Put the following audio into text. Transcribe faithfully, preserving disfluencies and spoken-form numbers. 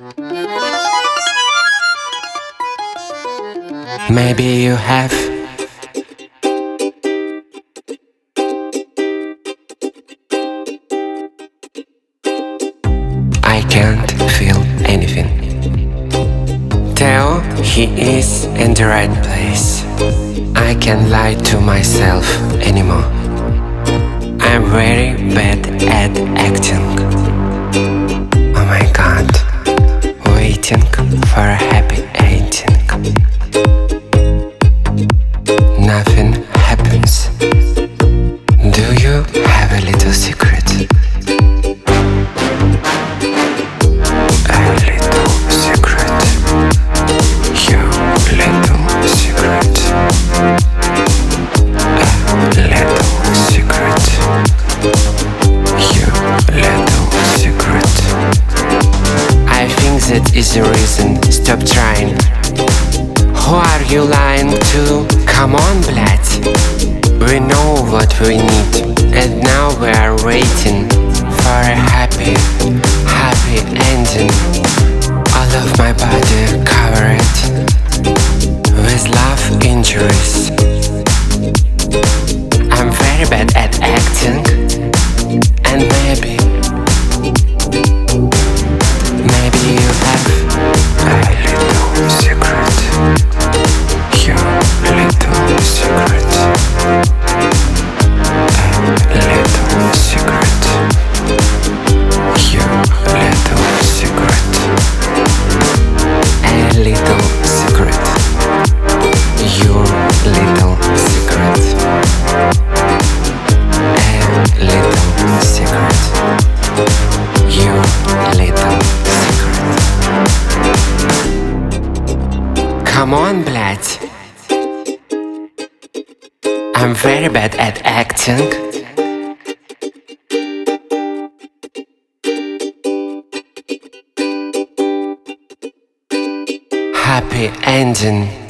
Maybe you have. I can't feel anything. Theo, he is in the right place. I can't lie to myself anymore. I'm very bad at acting. Oh my god, waiting for a happy ending. Nothing happens. Do you have a little secret? A little secret. Your little secret. A little secret. Your little secret. I think that is the reason. Stop trying. Who are you lying to? Come on, блядь. We know what we need, and now we are waiting for a happy, happy ending. All of my body covered with love injuries. I'm very bad at acting, and maybe, maybe you have a little secret. Your little secret. A little secret. Your little secret. A little secret. Your little secret. A little secret. Your little secret. Come on, блядь. I'm very bad at acting. Happy ending.